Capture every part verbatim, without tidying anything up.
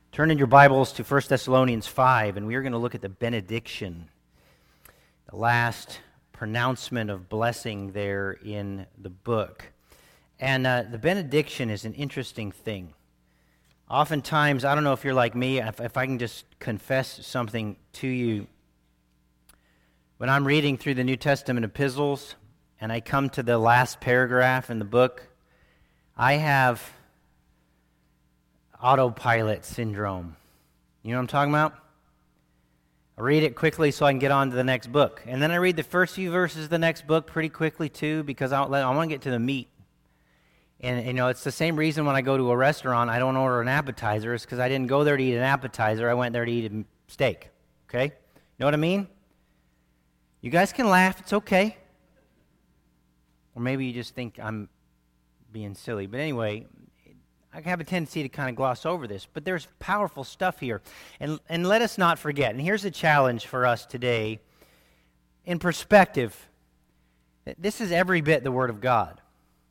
Turn in your Bibles to First Thessalonians five, and we are going to look at the benediction, the last pronouncement of blessing there in the book. And uh, the benediction is an interesting thing. Oftentimes, I don't know if you're like me, if, if I can just confess something to you. When I'm reading through the New Testament epistles, and I come to the last paragraph in the book, I have autopilot syndrome. You know what I'm talking about? I read it quickly so I can get on to the next book. And then I read the first few verses of the next book pretty quickly too, because I, I want to get to the meat. And you know, it's the same reason when I go to a restaurant, I don't order an appetizer. It's because I didn't go there to eat an appetizer. I went there to eat a steak. Okay? You know what I mean? You guys can laugh. It's okay. Or maybe you just think I'm being silly. But anyway, I have a tendency to kind of gloss over this, but there's powerful stuff here. And and let us not forget, and here's a challenge for us today, in perspective, this is every bit the Word of God.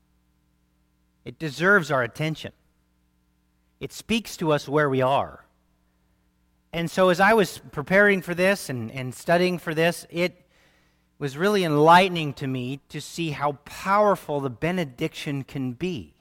It deserves our attention. It speaks to us where we are. And so as I was preparing for this and, and studying for this, it was really enlightening to me to see how powerful the benediction can be.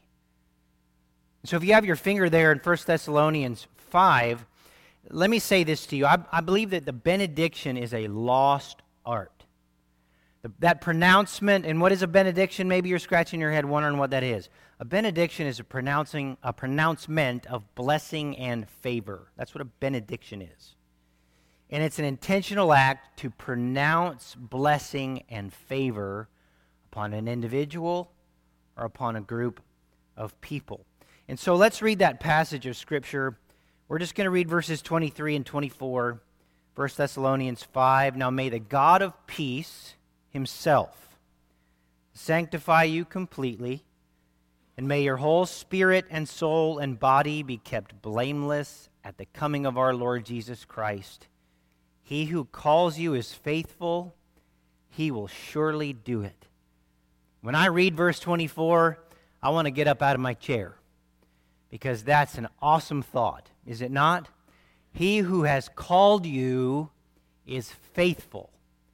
So if you have your finger there in First Thessalonians five, let me say this to you. I, I believe that the benediction is a lost art. The, that pronouncement, and what is a benediction? Maybe you're scratching your head wondering what that is. A benediction is a pronouncing, a pronouncement of blessing and favor. That's what a benediction is. And it's an intentional act to pronounce blessing and favor upon an individual or upon a group of people. And so let's read that passage of Scripture. We're just going to read verses twenty-three and twenty-four, First Thessalonians five. Now may the God of peace himself sanctify you completely, and may your whole spirit and soul and body be kept blameless at the coming of our Lord Jesus Christ. He who calls you is faithful. He will surely do it. When I read verse twenty-four, I want to get up out of my chair, because that's an awesome thought, is it not? He who has called you is faithful.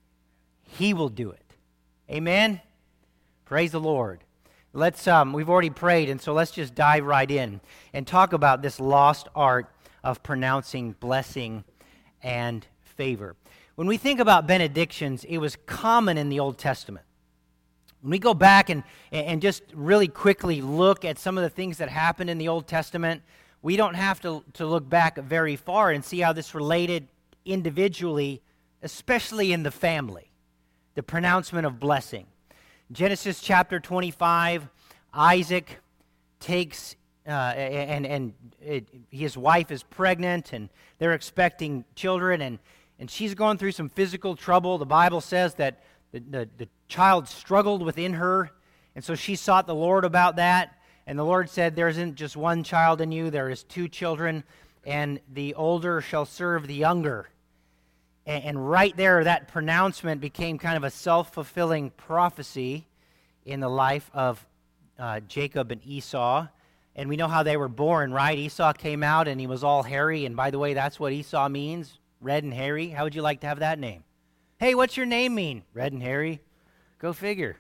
He will do it. Amen? Praise the Lord. Let's, um, we've already prayed, and so let's just dive right in and talk about this lost art of pronouncing blessing and favor. When we think about benedictions, it was common in the Old Testament. When we go back and, and just really quickly look at some of the things that happened in the Old Testament, we don't have to, to look back very far and see how this related individually, especially in the family, the pronouncement of blessing. Genesis chapter twenty-five, Isaac takes, uh, and, and it, his wife is pregnant, and they're expecting children, and, and she's going through some physical trouble. The Bible says that The, the, the child struggled within her, and so she sought the Lord about that. And the Lord said, there isn't just one child in you, there is two children, and the older shall serve the younger. And, and right there, that pronouncement became kind of a self-fulfilling prophecy in the life of uh, Jacob and Esau. And we know how they were born, right? Esau came out, and he was all hairy, and by the way, that's what Esau means, red and hairy. How would you like to have that name? Hey, what's your name mean? Red and hairy. Go figure.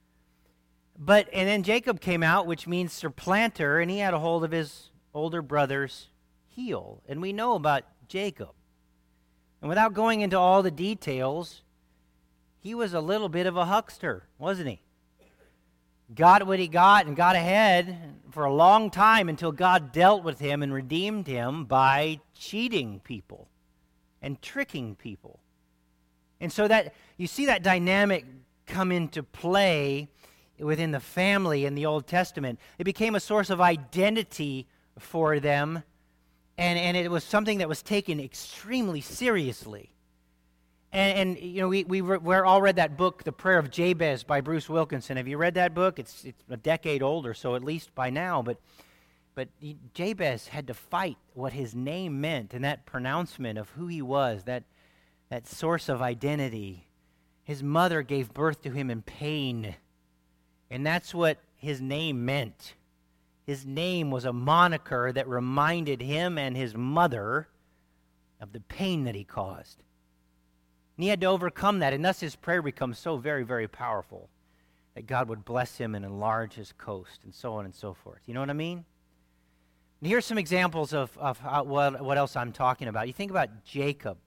But, and then Jacob came out, which means supplanter, and he had a hold of his older brother's heel. And we know about Jacob. And without going into all the details, he was a little bit of a huckster, wasn't he? Got what he got and got ahead for a long time until God dealt with him and redeemed him by cheating people and tricking people. And so that you see that dynamic come into play within the family in the Old Testament. It became a source of identity for them, and, and it was something that was taken extremely seriously. And, and you know, we we we all read that book, The Prayer of Jabez by Bruce Wilkinson. Have you read that book? It's it's a decade older, so at least by now. But but Jabez had to fight what his name meant, and that pronouncement of who he was, that. That source of identity. His mother gave birth to him in pain. And that's what his name meant. His name was a moniker that reminded him and his mother of the pain that he caused. And he had to overcome that, and thus his prayer becomes so very, very powerful, that God would bless him and enlarge his coast, and so on and so forth. You know what I mean? And here's some examples of, of how, what, what else I'm talking about. You think about Jacob.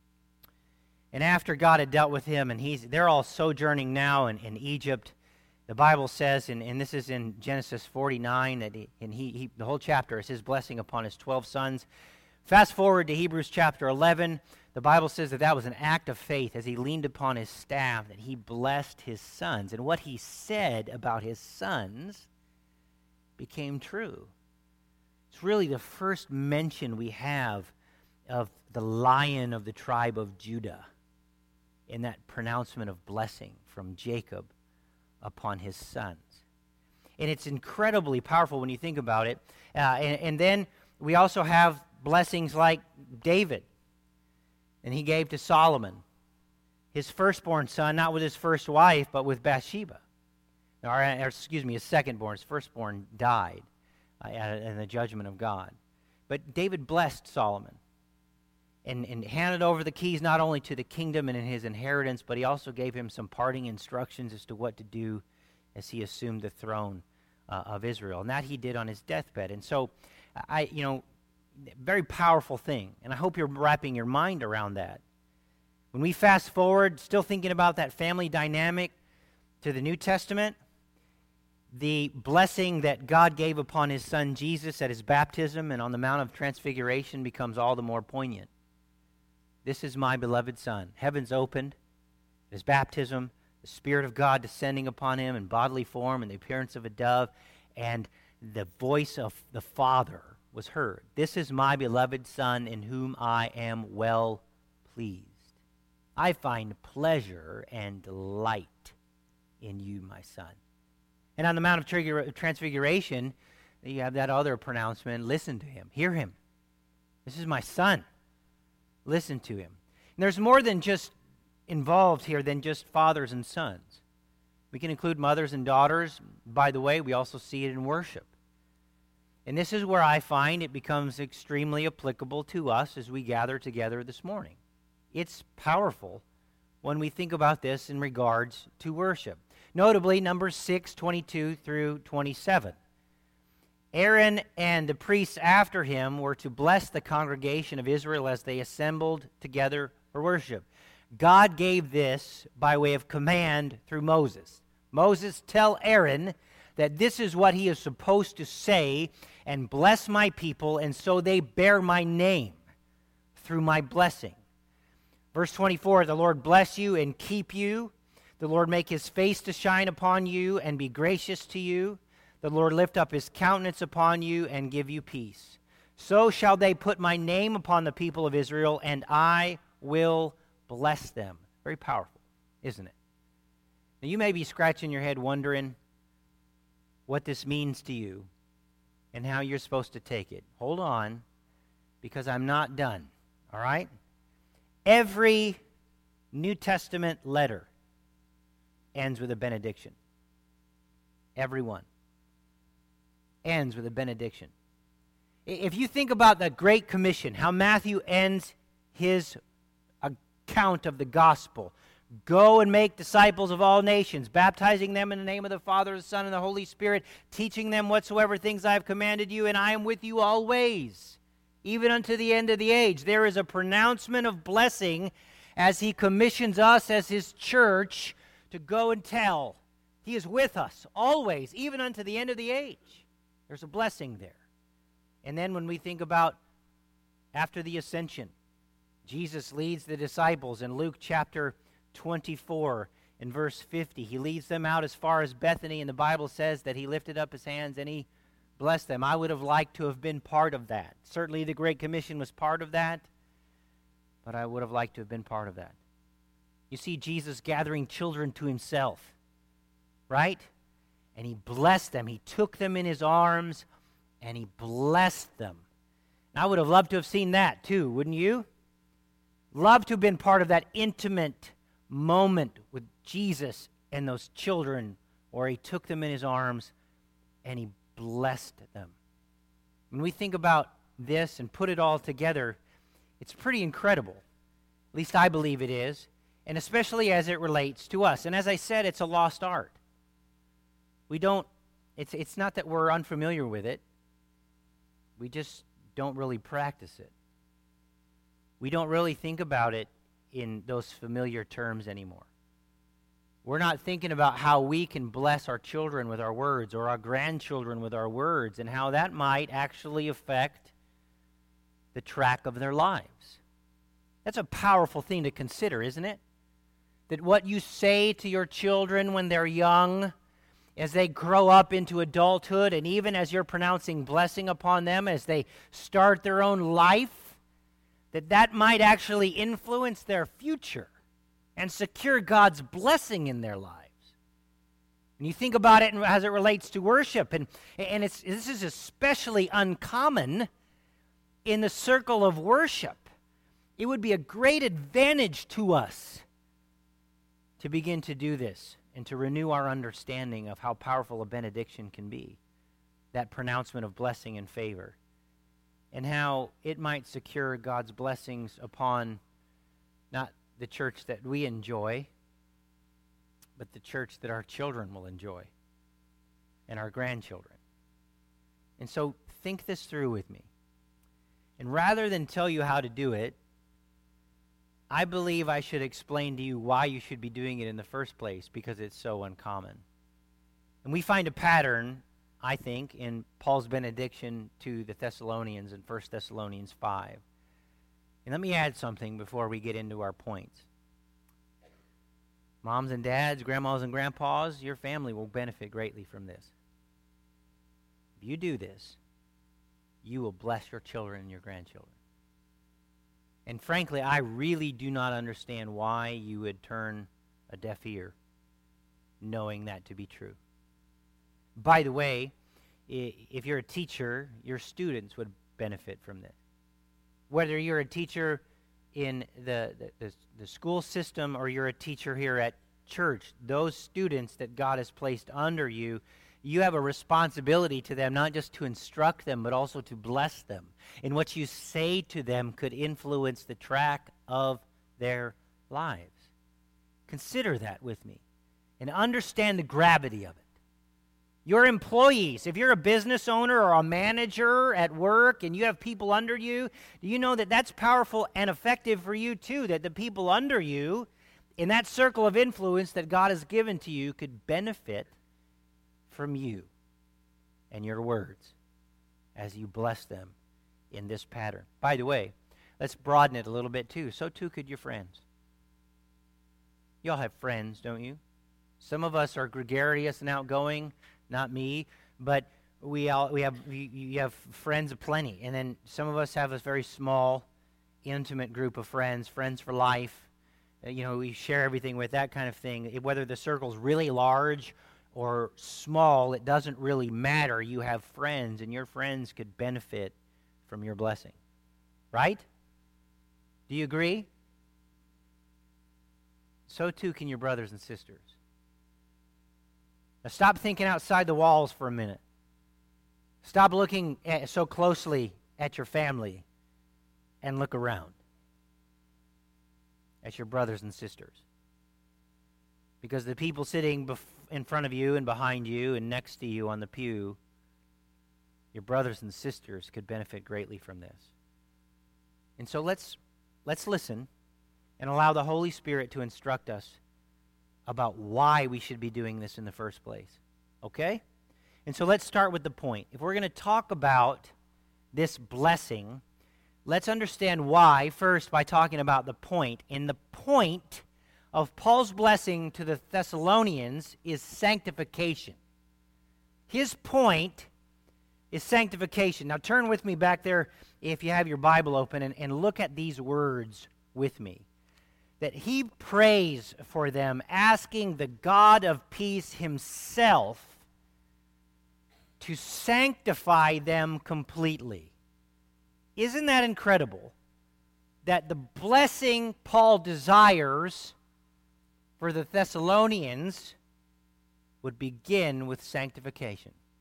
And after God had dealt with him, and he's they're all sojourning now in, in Egypt, the Bible says, and, and this is in Genesis forty-nine, that he, and he, he the whole chapter is his blessing upon his twelve sons. Fast forward to Hebrews chapter eleven, the Bible says that that was an act of faith as he leaned upon his staff, that he blessed his sons. And what he said about his sons became true. It's really the first mention we have of the Lion of the tribe of Judah in that pronouncement of blessing from Jacob upon his sons. And it's incredibly powerful when you think about it. Uh, and, and then we also have blessings like David, and he gave to Solomon, his firstborn son, not with his first wife, but with Bathsheba. Or, or excuse me, his secondborn, his firstborn died uh, in the judgment of God. But David blessed Solomon and, and handed over the keys not only to the kingdom and in his inheritance, but he also gave him some parting instructions as to what to do as he assumed the throne uh, of Israel. And that he did on his deathbed. And so, I, you know, very powerful thing. And I hope you're wrapping your mind around that. When we fast forward, still thinking about that family dynamic to the New Testament, the blessing that God gave upon his son Jesus at his baptism and on the Mount of Transfiguration becomes all the more poignant. This is my beloved son. Heavens opened, his baptism, the Spirit of God descending upon him in bodily form and the appearance of a dove, and the voice of the Father was heard. This is my beloved Son in whom I am well pleased. I find pleasure and delight in you, my Son. And on the Mount of Transfiguration, you have that other pronouncement, listen to him, hear him. This is my Son. Listen to him. And there's more than just involved here than just fathers and sons. We can include mothers and daughters. By the way, we also see it in worship. And this is where I find it becomes extremely applicable to us as we gather together this morning. It's powerful when we think about this in regards to worship. Notably, Numbers six, twenty-two through twenty-seven. Aaron and the priests after him were to bless the congregation of Israel as they assembled together for worship. God gave this by way of command through Moses. Moses, tell Aaron that this is what he is supposed to say, and bless my people, and so they bear my name through my blessing. Verse twenty-four, the Lord bless you and keep you. The Lord make his face to shine upon you and be gracious to you. The Lord lift up his countenance upon you and give you peace. So shall they put my name upon the people of Israel, and I will bless them. Very powerful, isn't it? Now you may be scratching your head wondering what this means to you and how you're supposed to take it. Hold on, because I'm not done, all right? Every New Testament letter ends with a benediction. Every one ends with a benediction. If you think about the Great Commission, how Matthew ends his account of the gospel, go and make disciples of all nations, baptizing them in the name of the Father, the Son, and the Holy Spirit, teaching them whatsoever things I have commanded you, and I am with you always, even unto the end of the age. There is a pronouncement of blessing as he commissions us as his church to go and tell. He is with us always, even unto the end of the age. There's a blessing there. And then when we think about after the ascension, Jesus leads the disciples in Luke chapter twenty-four and verse fifty. He leads them out as far as Bethany, and the Bible says that he lifted up his hands and he blessed them. I would have liked to have been part of that. Certainly the Great Commission was part of that, but I would have liked to have been part of that. You see Jesus gathering children to himself, right? And he blessed them. He took them in his arms and he blessed them. And I would have loved to have seen that too, wouldn't you? Love to have been part of that intimate moment with Jesus and those children where he took them in his arms and he blessed them. When we think about this and put it all together, it's pretty incredible. At least I believe it is, and especially as it relates to us. And as I said, it's a lost art. We don't, it's, it's not that we're unfamiliar with it. We just don't really practice it. We don't really think about it in those familiar terms anymore. We're not thinking about how we can bless our children with our words or our grandchildren with our words and how that might actually affect the track of their lives. That's a powerful thing to consider, isn't it? That what you say to your children when they're young, as they grow up into adulthood, and even as you're pronouncing blessing upon them as they start their own life, that that might actually influence their future and secure God's blessing in their lives. And you think about it as it relates to worship, and, and it's, this is especially uncommon in the circle of worship. It would be a great advantage to us to begin to do this and to renew our understanding of how powerful a benediction can be, that pronouncement of blessing and favor, and how it might secure God's blessings upon not the church that we enjoy, but the church that our children will enjoy and our grandchildren. And so think this through with me. And rather than tell you how to do it, I believe I should explain to you why you should be doing it in the first place, because it's so uncommon. And we find a pattern, I think, in Paul's benediction to the Thessalonians in First Thessalonians five. And let me add something before we get into our points. Moms and dads, grandmas and grandpas, your family will benefit greatly from this. If you do this, you will bless your children and your grandchildren. And frankly, I really do not understand why you would turn a deaf ear knowing that to be true. By the way, if you're a teacher, your students would benefit from this. Whether you're a teacher in the, the, the school system or you're a teacher here at church, those students that God has placed under you, you have a responsibility to them, not just to instruct them, but also to bless them. And what you say to them could influence the track of their lives. Consider that with me and understand the gravity of it. Your employees, if you're a business owner or a manager at work and you have people under you, do you know that that's powerful and effective for you too, that the people under you in that circle of influence that God has given to you could benefit from you and your words as you bless them in this pattern. By the way, let's broaden it a little bit too. So too could your friends. You all have friends, don't you? Some of us are gregarious and outgoing, not me, but we all we have you, you have friends aplenty, and then some of us have a very small, intimate group of friends, friends for life. Uh, you know, we share everything with, that kind of thing. Whether the circle's really large or small, it doesn't really matter. You have friends, and your friends could benefit from your blessing. Right? Do you agree? So too can your brothers and sisters. Now stop thinking outside the walls for a minute. Stop looking at, so closely at your family and look around at your brothers and sisters. Because the people sitting bef- in front of you and behind you and next to you on the pew, your brothers and sisters could benefit greatly from this. And so let's let's listen and allow the Holy Spirit to instruct us about why we should be doing this in the first place. Okay? And so let's start with the point. If we're going to talk about this blessing, let's understand why first by talking about the point. And the point of Paul's blessing to the Thessalonians is sanctification. His point is sanctification. Now turn with me back there, if you have your Bible open, and, and look at these words with me. That he prays for them, asking the God of peace himself to sanctify them completely. Isn't that incredible? That the blessing Paul desires for the Thessalonians would begin with sanctification.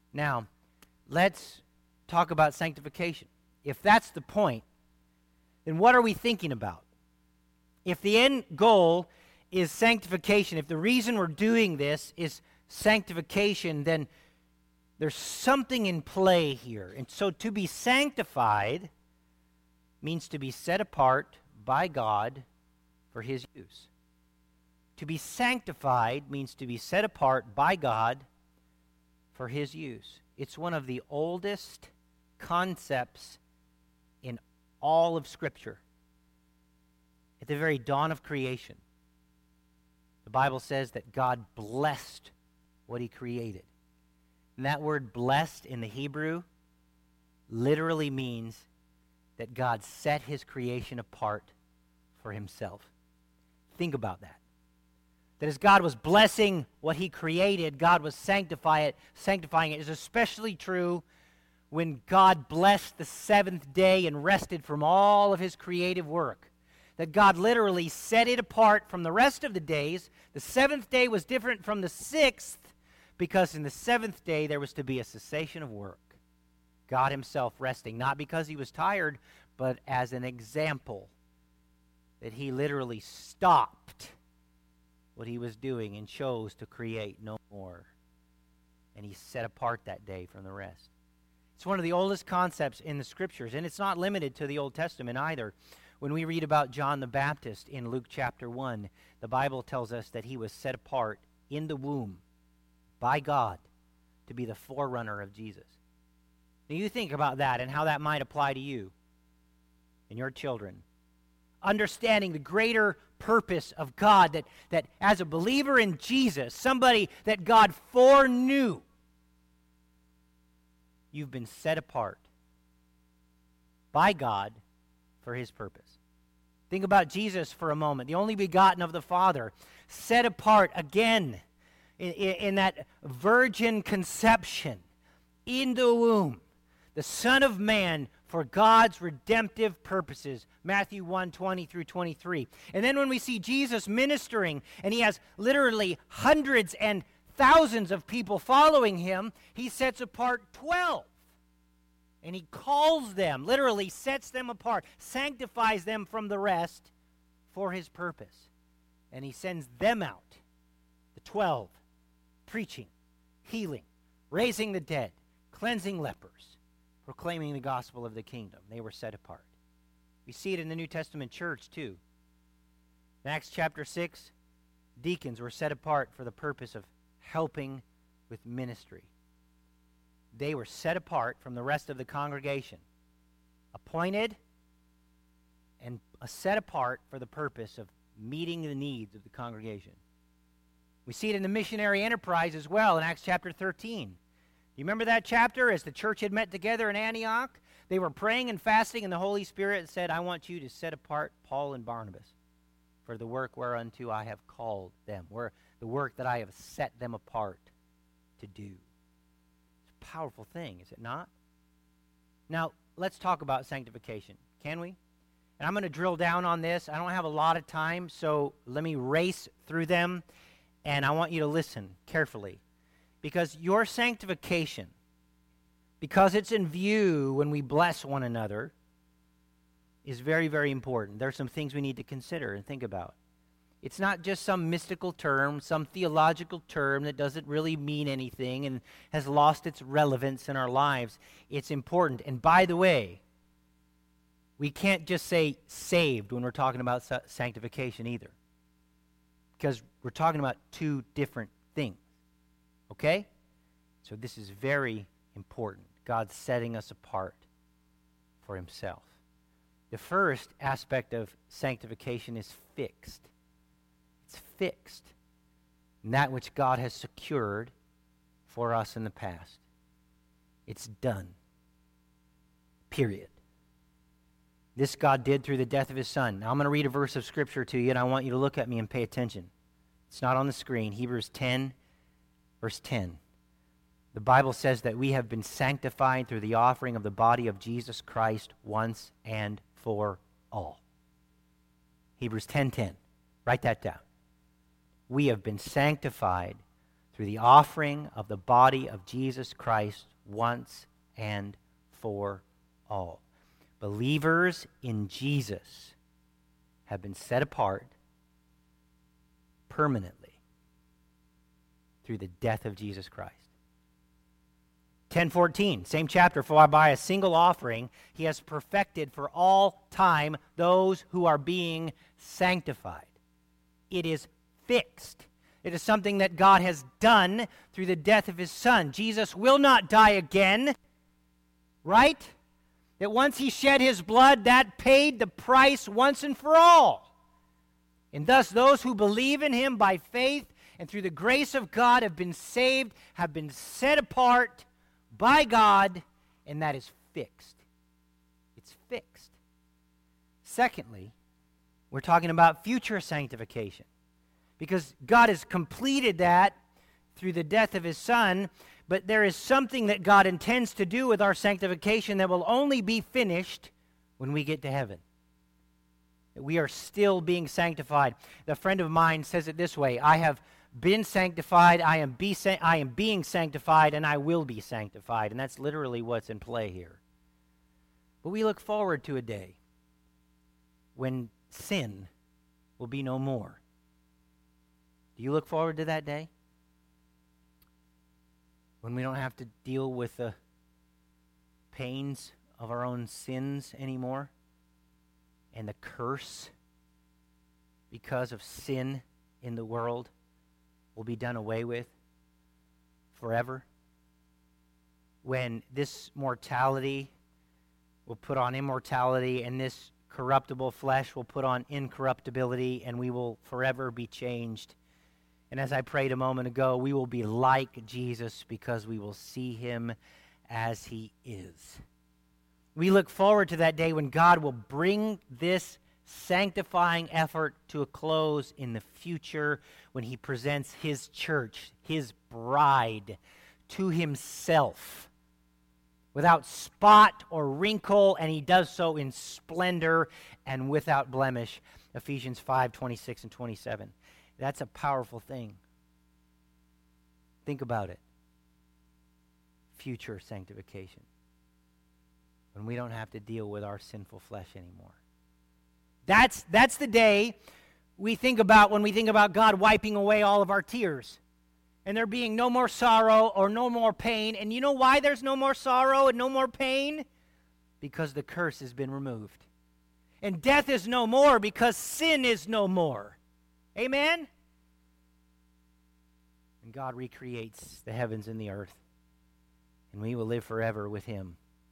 Now, let's talk about sanctification. If that's the point, then what are we thinking about? If the end goal is sanctification, if the reason we're doing this is sanctification, then there's something in play here. And so to be sanctified means to be set apart by God for His use. To be sanctified means to be set apart by God for His use. It's one of the oldest concepts in all of Scripture. At the very dawn of creation, the Bible says that God blessed what He created. And that word blessed in the Hebrew literally means that God set His creation apart for Himself. Think about that. That as God was blessing what He created, God was sanctify it, sanctifying it. Is especially true when God blessed the seventh day and rested from all of His creative work. That God literally set it apart from the rest of the days. The seventh day was different from the sixth because in the seventh day there was to be a cessation of work. God Himself resting, not because He was tired, but as an example that He literally stopped what He was doing and chose to create no more. And He set apart that day from the rest. It's one of the oldest concepts in the Scriptures, and it's not limited to the Old Testament either. When we read about John the Baptist in Luke chapter one, the Bible tells us that he was set apart in the womb by God to be the forerunner of Jesus. Now you think about that and how that might apply to you and your children. Understanding the greater purpose of God, that, that as a believer in Jesus, somebody that God foreknew, you've been set apart by God for His purpose. Think about Jesus for a moment, the only begotten of the Father, set apart again in, in, in that virgin conception in the womb, the Son of Man for God's redemptive purposes. Matthew one, twenty through twenty-three. And then when we see Jesus ministering, and He has literally hundreds and thousands of people following Him, He sets apart twelve. And He calls them, literally sets them apart, sanctifies them from the rest for His purpose. And He sends them out, the twelve, preaching, healing, raising the dead, cleansing lepers, proclaiming the gospel of the kingdom. They were set apart. We see it in the New Testament church too. In Acts chapter six, deacons were set apart for the purpose of helping with ministry. They were set apart from the rest of the congregation, appointed and set apart for the purpose of meeting the needs of the congregation. We see it in the missionary enterprise as well in Acts chapter thirteen. Do you remember that chapter? As the church had met together in Antioch, they were praying and fasting, and the Holy Spirit said, I want you to set apart Paul and Barnabas for the work whereunto I have called them, where the work that I have set them apart to do. It's a powerful thing, is it not? Now, let's talk about sanctification, can we? And I'm going to drill down on this. I don't have a lot of time, so let me race through them, and I want you to listen carefully. Because your sanctification, because it's in view when we bless one another, is very, very important. There are some things we need to consider and think about. It's not just some mystical term, some theological term that doesn't really mean anything and has lost its relevance in our lives. It's important. And by the way, we can't just say saved when we're talking about sanctification either, because we're talking about two different things. Okay? So this is very important. God's setting us apart for Himself. The first aspect of sanctification is fixed. It's fixed in that which God has secured for us in the past. It's done. Period. This God did through the death of His Son. Now I'm going to read a verse of Scripture to you, and I want you to look at me and pay attention. It's not on the screen. Hebrews ten, verse ten. The Bible says that we have been sanctified through the offering of the body of Jesus Christ once and for all. Hebrews ten ten. Write that down. We have been sanctified through the offering of the body of Jesus Christ once and for all. Believers in Jesus have been set apart permanently through the death of Jesus Christ. ten fourteen, same chapter, for by a single offering he has perfected for all time those who are being sanctified. It is fixed. It is something that God has done through the death of his Son. Jesus will not die again, right? That once he shed his blood, that paid the price once and for all. And thus those who believe in him by faith and through the grace of God have been saved, have been set apart by God, and that is fixed. It's fixed. Secondly, we're talking about future sanctification, because God has completed that through the death of his Son, but there is something that God intends to do with our sanctification that will only be finished when we get to heaven. We are still being sanctified. A friend of mine says it this way: I have been sanctified, I am, be sa- I am being sanctified, and I will be sanctified. And that's literally what's in play here. But we look forward to a day when sin will be no more. Do you look forward to that day? When we don't have to deal with the pains of our own sins anymore, and the curse because of sin in the world will be done away with forever. When this mortality will put on immortality, and this corruptible flesh will put on incorruptibility, and we will forever be changed. And as I prayed a moment ago, we will be like Jesus because we will see him as he is. We look forward to that day when God will bring this sanctifying effort to a close in the future, when he presents his church, his bride, to himself without spot or wrinkle, and he does so in splendor and without blemish. Ephesians five, twenty-six and twenty-seven. That's a powerful thing. Think about it. Future sanctification. When we don't have to deal with our sinful flesh anymore. That's, that's the day we think about when we think about God wiping away all of our tears. And there being no more sorrow or no more pain. And you know why there's no more sorrow and no more pain? Because the curse has been removed. And death is no more because sin is no more. Amen? And God recreates the heavens and the earth. And we will live forever with him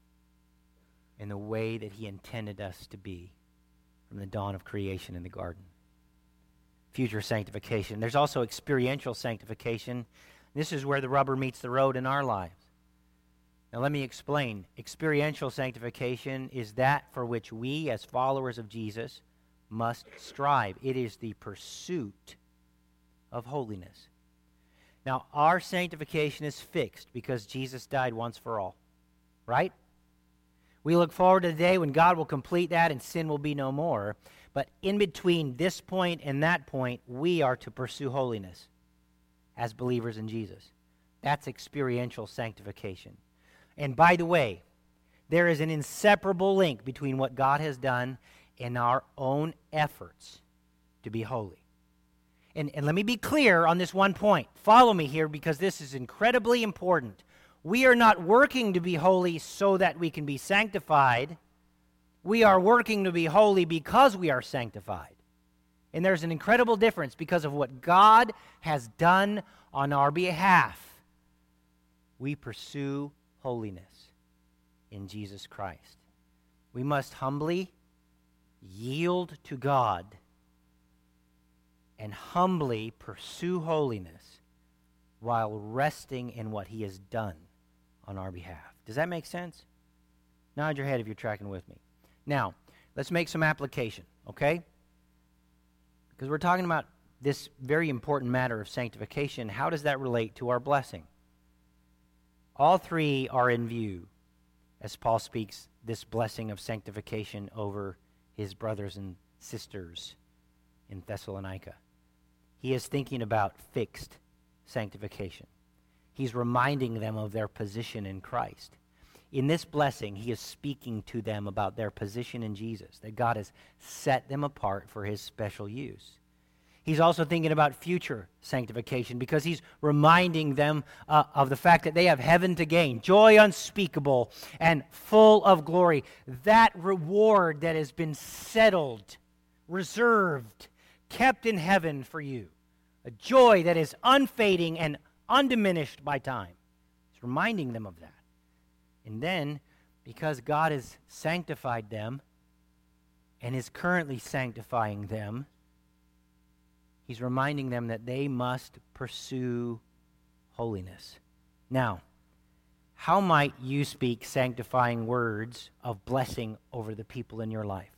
in the way that he intended us to be from the dawn of creation in the garden. Future sanctification. There's also experiential sanctification. This is where the rubber meets the road in our lives. Now let me explain. Experiential sanctification is that for which we as followers of Jesus must strive. It is the pursuit of holiness. Now, our sanctification is fixed because Jesus died once for all, right? We look forward to the day when God will complete that and sin will be no more. But in between this point and that point, we are to pursue holiness as believers in Jesus. That's experiential sanctification. And by the way, there is an inseparable link between what God has done and our own efforts to be holy. And, and let me be clear on this one point. Follow me here because this is incredibly important. We are not working to be holy so that we can be sanctified. We are working to be holy because we are sanctified. And there's an incredible difference because of what God has done on our behalf. We pursue holiness in Jesus Christ. We must humbly yield to God and humbly pursue holiness while resting in what he has done on our behalf. Does that make sense? Nod your head if you're tracking with me. Now, let's make some application, okay? Because we're talking about this very important matter of sanctification. How does that relate to our blessing? All three are in view as Paul speaks this blessing of sanctification over his brothers and sisters in Thessalonica. He is thinking about fixed sanctification. He's reminding them of their position in Christ. In this blessing, he is speaking to them about their position in Jesus, that God has set them apart for his special use. He's also thinking about future sanctification because he's reminding them uh, of the fact that they have heaven to gain, joy unspeakable and full of glory. That reward that has been settled, reserved, kept in heaven for you. A joy that is unfading and undiminished by time. He's reminding them of that. And then, because God has sanctified them and is currently sanctifying them, he's reminding them that they must pursue holiness. Now, how might you speak sanctifying words of blessing over the people in your life?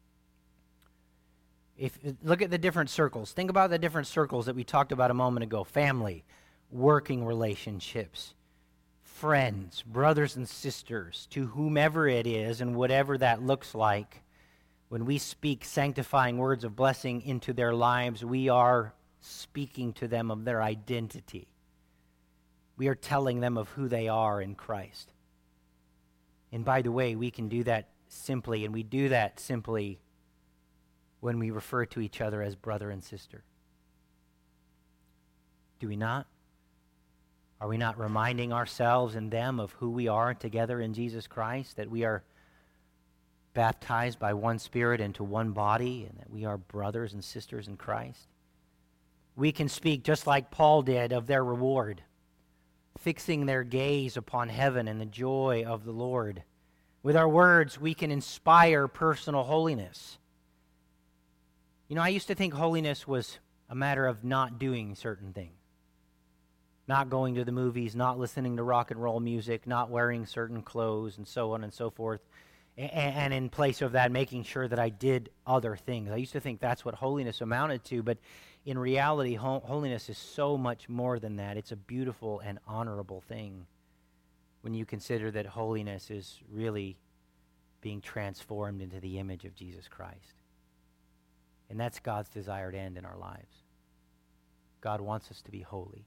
If look at the different circles. Think about the different circles that we talked about a moment ago. Family, working relationships, friends, brothers and sisters, to whomever it is and whatever that looks like. When we speak sanctifying words of blessing into their lives, we are speaking to them of their identity. We are telling them of who they are in Christ. And by the way, we can do that simply, and we do that simply when we refer to each other as brother and sister. Do we not? Are we not reminding ourselves and them of who we are together in Jesus Christ, that we are baptized by one Spirit into one body, and that we are brothers and sisters in Christ? We can speak just like Paul did of their reward, fixing their gaze upon heaven and the joy of the Lord. With our words, we can inspire personal holiness. You know, I used to think holiness was a matter of not doing certain things. Not going to the movies, not listening to rock and roll music, not wearing certain clothes, and so on and so forth. And in place of that, making sure that I did other things. I used to think that's what holiness amounted to, but in reality, holiness is so much more than that. It's a beautiful and honorable thing when you consider that holiness is really being transformed into the image of Jesus Christ. And that's God's desired end in our lives. God wants us to be holy.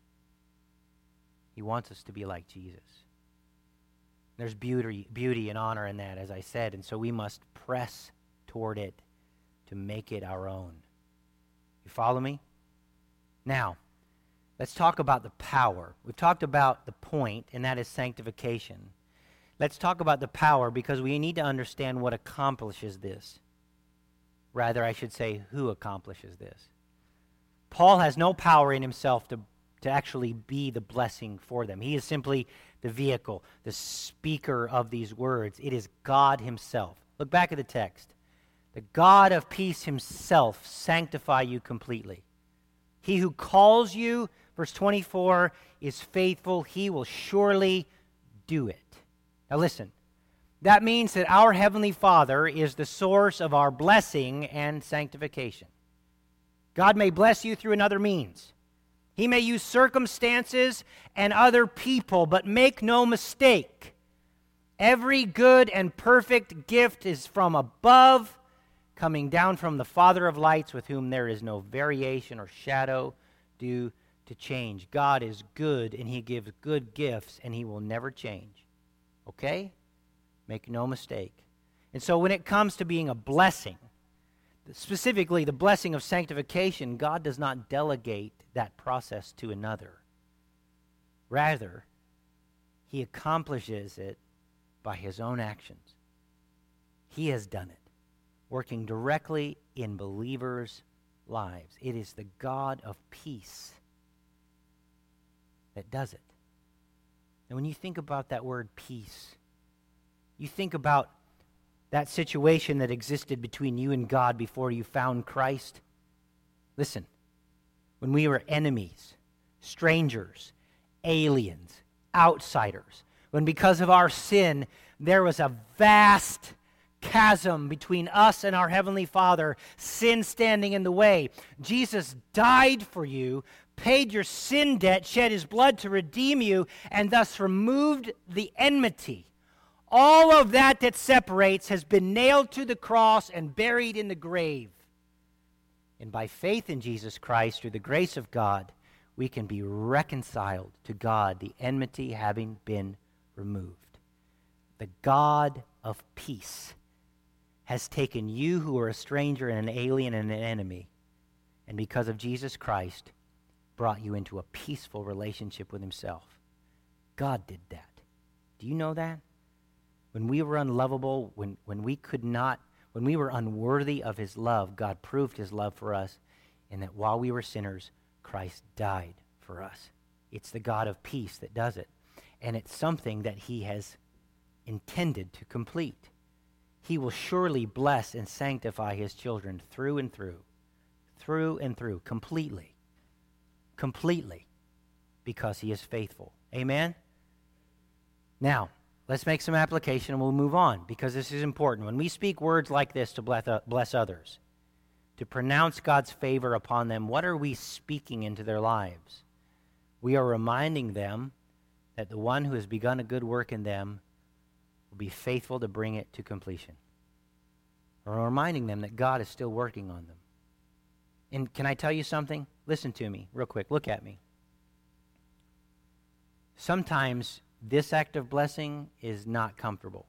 He wants us to be like Jesus. There's beauty, beauty and honor in that, as I said, and so we must press toward it to make it our own. You follow me? Now, let's talk about the power. We've talked about the point, and that is sanctification. Let's talk about the power, because we need to understand what accomplishes this. Rather, I should say, who accomplishes this. Paul has no power in himself to, to actually be the blessing for them. He is simply the vehicle, the speaker of these words. It is God himself. Look back at the text. The God of peace himself sanctify you completely. He who calls you, verse twenty-four, is faithful. He will surely do it. Now listen, that means that our Heavenly Father is the source of our blessing and sanctification. God may bless you through another means. He may use circumstances and other people, but make no mistake, every good and perfect gift is from above, coming down from the Father of lights, with whom there is no variation or shadow due to change. God is good, and he gives good gifts, and he will never change. Okay? Make no mistake. And so when it comes to being a blessing, specifically the blessing of sanctification, God does not delegate that process to another. Rather, he accomplishes it by his own actions. He has done it, working directly in believers' lives. It is the God of peace that does it. And when you think about that word peace, you think about that situation that existed between you and God before you found Christ. Listen, when we were enemies, strangers, aliens, outsiders, when because of our sin there was a vast chasm between us and our Heavenly Father, sin standing in the way, Jesus died for you, paid your sin debt, shed his blood to redeem you, and thus removed the enmity. All of that that separates has been nailed to the cross and buried in the grave. And by faith in Jesus Christ, through the grace of God, we can be reconciled to God, the enmity having been removed. The God of peace has taken you who are a stranger and an alien and an enemy, and because of Jesus Christ, brought you into a peaceful relationship with himself. God did that. Do you know that? When we were unlovable, when, when we could not, when we were unworthy of his love, God proved his love for us, and that while we were sinners, Christ died for us. It's the God of peace that does it. And it's something that he has intended to complete. He will surely bless and sanctify his children through and through, through and through, completely, completely, because he is faithful. Amen? Now, let's make some application and we'll move on, because this is important. When we speak words like this to bless others, to pronounce God's favor upon them, what are we speaking into their lives? We are reminding them that the one who has begun a good work in them will be faithful to bring it to completion. Or reminding them that God is still working on them. And can I tell you something? Listen to me real quick. Look at me. Sometimes this act of blessing is not comfortable.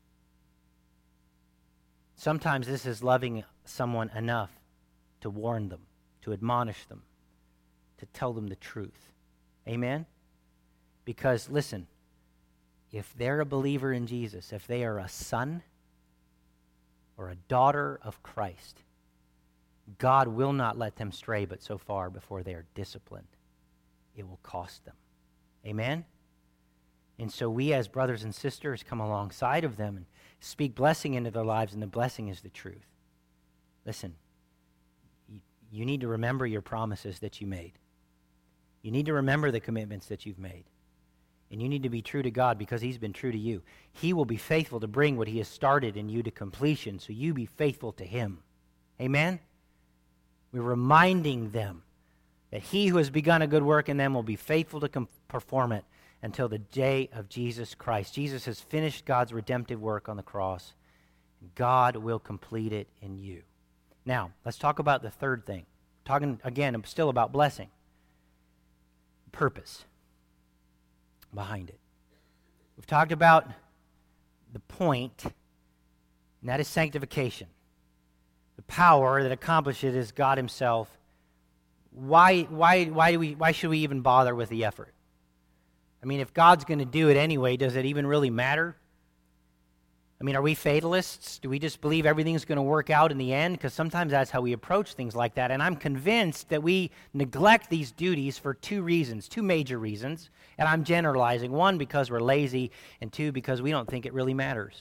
Sometimes this is loving someone enough to warn them, to admonish them, to tell them the truth. Amen? Because, listen, if they're a believer in Jesus, if they are a son or a daughter of Christ, God will not let them stray but so far before they are disciplined. It will cost them. Amen? And so we as brothers and sisters come alongside of them and speak blessing into their lives, and the blessing is the truth. Listen, you, you need to remember your promises that you made. You need to remember the commitments that you've made. And you need to be true to God because he's been true to you. He will be faithful to bring what he has started in you to completion, so you be faithful to him. Amen? We're reminding them that he who has begun a good work in them will be faithful to com- perform it until the day of Jesus Christ. Jesus has finished God's redemptive work on the cross. God will complete it in you. Now, let's talk about the third thing. Talking, again, still about blessing. Purpose behind it. We've talked about the point, and that is sanctification. The power that accomplishes it is God himself. Why, why, why, do we, why should we even bother with the effort? I mean, if God's going to do it anyway, does it even really matter? I mean, are we fatalists? Do we just believe everything's going to work out in the end? Because sometimes that's how we approach things like that. And I'm convinced that we neglect these duties for two reasons, two major reasons. And I'm generalizing. One, because we're lazy, and two, because we don't think it really matters.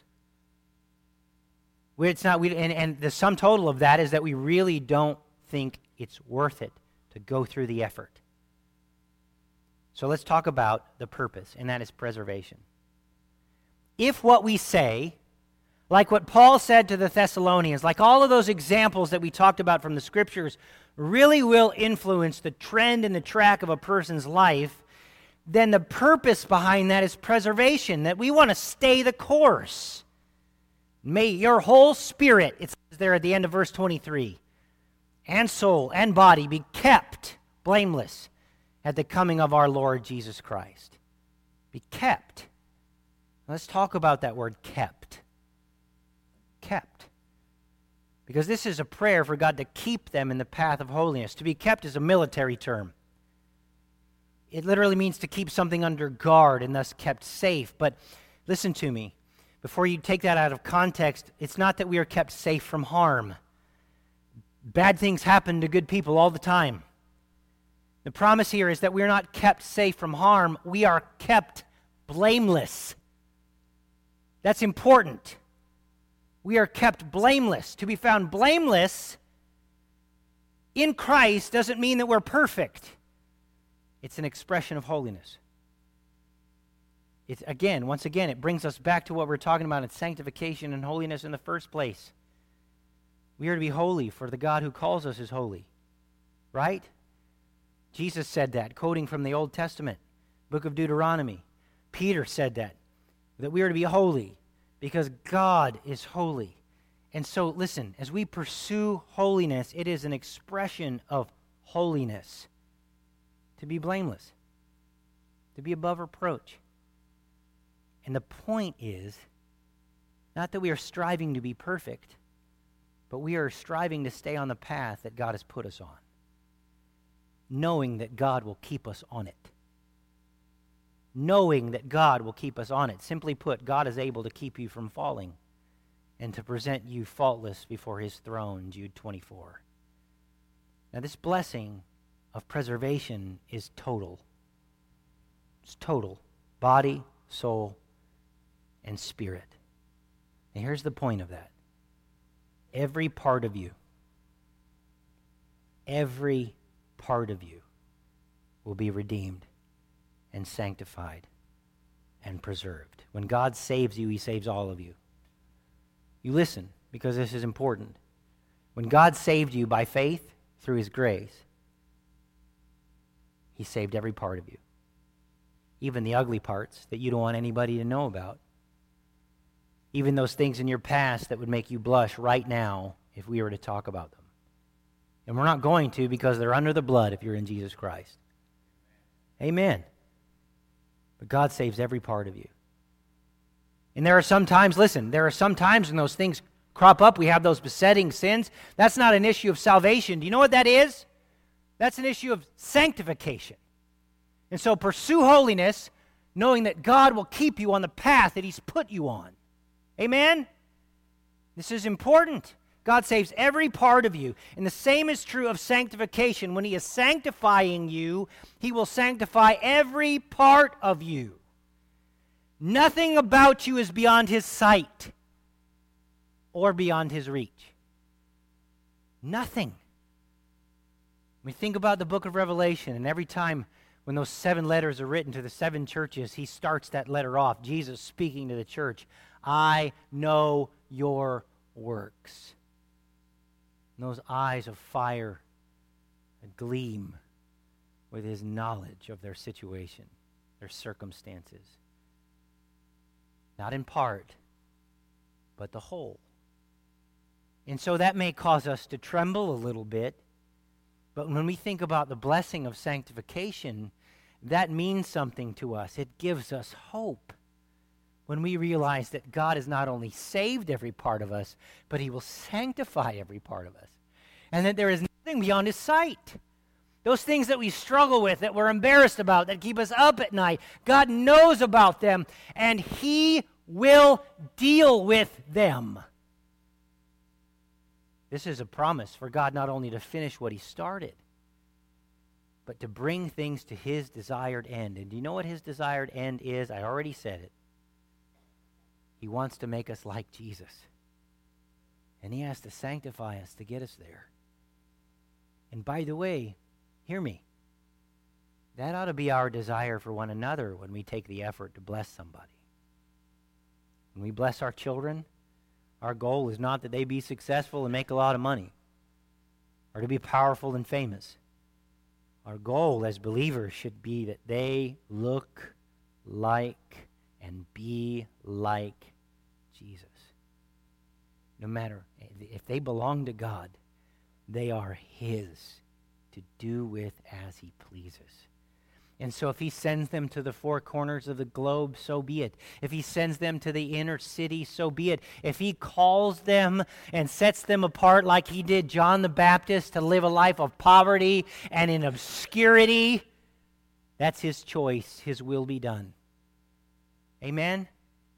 It's not, we, and, and the sum total of that is that we really don't think it's worth it to go through the effort. So let's talk about the purpose, and that is preservation. If what we say, like what Paul said to the Thessalonians, like all of those examples that we talked about from the Scriptures, really will influence the trend and the track of a person's life, then the purpose behind that is preservation, that we want to stay the course. May your whole spirit, it says there at the end of verse twenty-three, and soul and body be kept blameless at the coming of our Lord Jesus Christ. Be kept. Let's talk about that word kept. Kept. Because this is a prayer for God to keep them in the path of holiness. To be kept is a military term. It literally means to keep something under guard and thus kept safe. But listen to me. Before you take that out of context, it's not that we are kept safe from harm. Bad things happen to good people all the time. The promise here is that we're not kept safe from harm. We are kept blameless. That's important. We are kept blameless. To be found blameless in Christ doesn't mean that we're perfect. It's an expression of holiness. It's, again, once again, it brings us back to what we're talking about in sanctification and holiness in the first place. We are to be holy, for the God who calls us is holy. Right? Jesus said that, quoting from the Old Testament, book of Deuteronomy. Peter said that, that we are to be holy because God is holy. And so, listen, as we pursue holiness, it is an expression of holiness. to be blameless, to be above reproach. And the point is not that we are striving to be perfect, but we are striving to stay on the path that God has put us on, knowing that God will keep us on it. Knowing that God will keep us on it. Simply put, God is able to keep you from falling and to present you faultless before his throne, Jude twenty-four. Now this blessing of preservation is total. It's total. Body, soul, and spirit. And here's the point of that. Every part of you, every part of you will be redeemed and sanctified and preserved. When God saves you, he saves all of you. You listen, because this is important. When God saved you by faith through his grace, he saved every part of you. Even the ugly parts that you don't want anybody to know about. Even those things in your past that would make you blush right now if we were to talk about them. And we're not going to, because they're under the blood if you're in Jesus Christ. Amen. But God saves every part of you. And there are some times, listen, there are some times when those things crop up. We have those besetting sins. That's not an issue of salvation. Do you know what that is? That's an issue of sanctification. And so pursue holiness, knowing that God will keep you on the path that he's put you on. Amen? This is important. God saves every part of you. And the same is true of sanctification. When he is sanctifying you, he will sanctify every part of you. Nothing about you is beyond his sight or beyond his reach. Nothing. We think about the book of Revelation, and every time when those seven letters are written to the seven churches, he starts that letter off, Jesus speaking to the church, I know your works. And those eyes of fire gleam with his knowledge of their situation, their circumstances. Not in part, but the whole. And so that may cause us to tremble a little bit, but when we think about the blessing of sanctification, that means something to us. It gives us hope when we realize that God has not only saved every part of us, but he will sanctify every part of us. And that there is nothing beyond his sight. Those things that we struggle with, that we're embarrassed about, that keep us up at night, God knows about them, and he will deal with them. This is a promise for God not only to finish what he started, but to bring things to his desired end. And do you know what his desired end is? I already said it. He wants to make us like Jesus. And he has to sanctify us to get us there. And by the way, hear me. That ought to be our desire for one another when we take the effort to bless somebody. When we bless our children, our goal is not that they be successful and make a lot of money, or to be powerful and famous. Our goal as believers should be that they look like and be like Jesus. No matter, if they belong to God, they are his to do with as he pleases. And so if he sends them to the four corners of the globe, so be it. If he sends them to the inner city, so be it. If he calls them and sets them apart like he did John the Baptist to live a life of poverty and in obscurity, that's his choice. His will be done. Amen?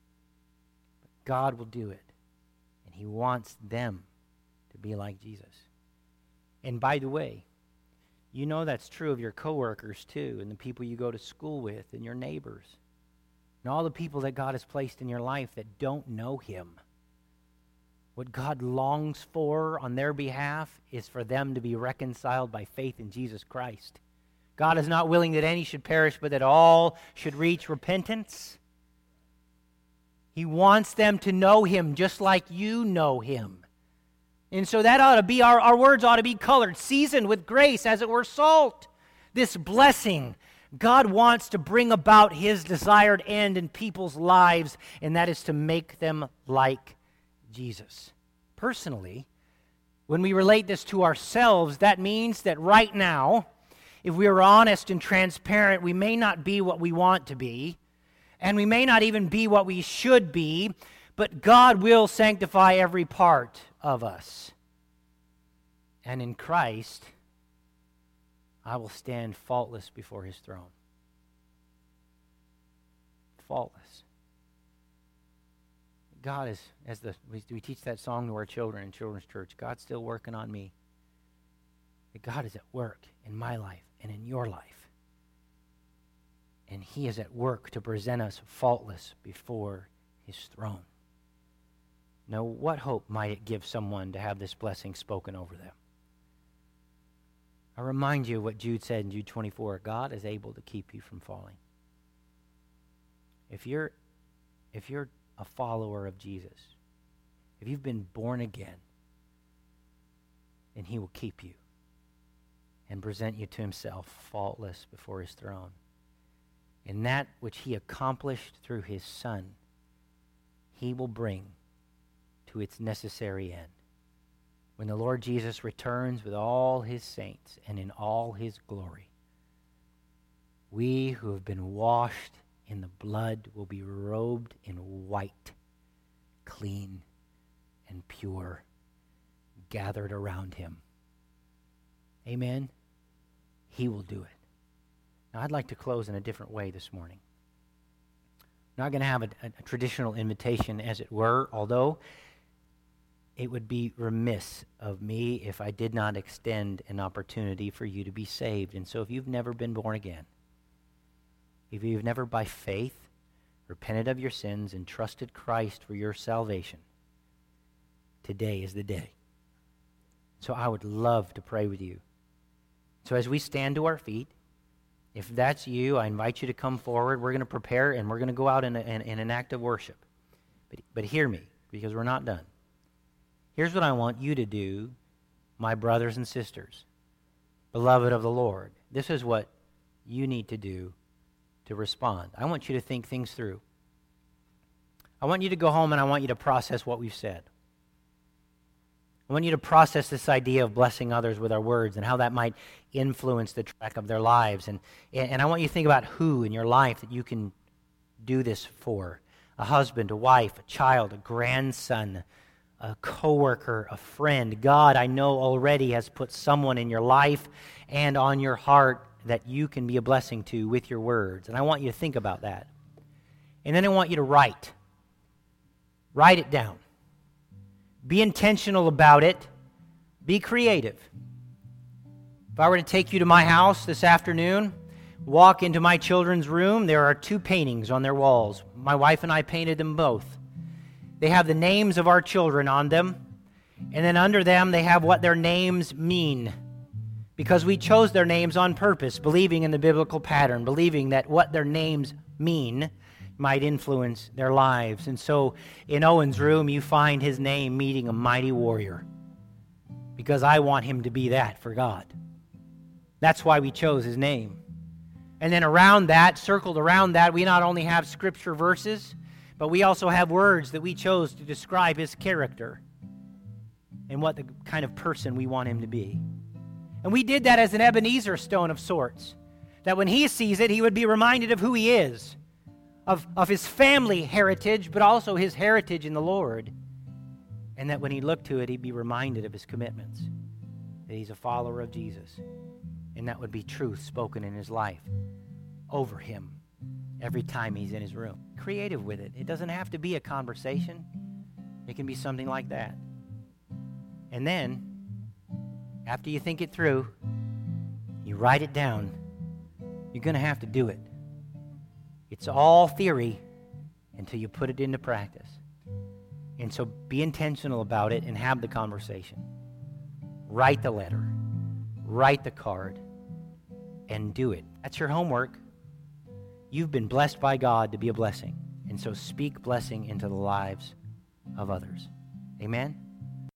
God will do it. And he wants them to be like Jesus. And by the way, you know that's true of your coworkers too, and the people you go to school with, and your neighbors, and all the people that God has placed in your life that don't know him. What God longs for on their behalf is for them to be reconciled by faith in Jesus Christ. God is not willing that any should perish, but that all should reach repentance. He wants them to know him just like you know him. And so that ought to be, our, our words ought to be colored, seasoned with grace, as it were salt. This blessing, God wants to bring about his desired end in people's lives, and that is to make them like Jesus. Personally, when we relate this to ourselves, that means that right now, if we are honest and transparent, we may not be what we want to be, and we may not even be what we should be, but God will sanctify every part of us. And in Christ, I will stand faultless before his throne. Faultless. God is, as the we, we teach that song to our children in children's church, God's still working on me. That God is at work in my life and in your life. And he is at work to present us faultless before his throne. Now, what hope might it give someone to have this blessing spoken over them? I remind you of what Jude said in Jude twenty-four. God is able to keep you from falling. If you're, if you're a follower of Jesus, if you've been born again, then he will keep you and present you to himself faultless before his throne. And that which he accomplished through his Son, he will bring to its necessary end. When the Lord Jesus returns with all his saints and in all his glory, we who have been washed in the blood will be robed in white, clean and pure, gathered around him. Amen? He will do it. Now, I'd like to close in a different way this morning. I'm not going to have a, a, a traditional invitation, as it were, although it would be remiss of me if I did not extend an opportunity for you to be saved. And so if you've never been born again, if you've never by faith repented of your sins and trusted Christ for your salvation, today is the day. So I would love to pray with you. So as we stand to our feet, if that's you, I invite you to come forward. We're going to prepare and we're going to go out in, a, in, in an act of worship. But, but hear me, because we're not done. Here's what I want you to do, my brothers and sisters, beloved of the Lord. This is what you need to do to respond. I want you to think things through. I want you to go home and I want you to process what we've said. I want you to process this idea of blessing others with our words and how that might influence the track of their lives. And, and I want you to think about who in your life that you can do this for. A husband, a wife, a child, a grandson, a coworker, a friend. God, I know already has put someone in your life and on your heart that you can be a blessing to with your words. And I want you to think about that. And then I want you to write. Write it down. Be intentional about it. Be creative. If I were to take you to my house this afternoon, walk into my children's room, there are two paintings on their walls. My wife and I painted them both. They have the names of our children on them, and then under them they have what their names mean. Because we chose their names on purpose, believing in the biblical pattern, believing that what their names mean might influence their lives. And so in Owen's room, you find his name meaning a mighty warrior, because I want him to be that for God. That's why we chose his name. And then around that, circled around that, we not only have scripture verses, but we also have words that we chose to describe his character and what the kind of person we want him to be. And we did that as an Ebenezer stone of sorts, that when he sees it, he would be reminded of who he is, of, of his family heritage, but also his heritage in the Lord. And that when he looked to it, he'd be reminded of his commitments, that he's a follower of Jesus. And that would be truth spoken in his life over him every time he's in his room. Creative with it. It doesn't have to be a conversation. It can be something like that. And then, after you think it through, you write it down. You're going to have to do it. It's all theory until you put it into practice. And so be intentional about it and have the conversation. Write the letter. Write the card. And do it. That's your homework. You've been blessed by God to be a blessing. And so speak blessing into the lives of others. Amen?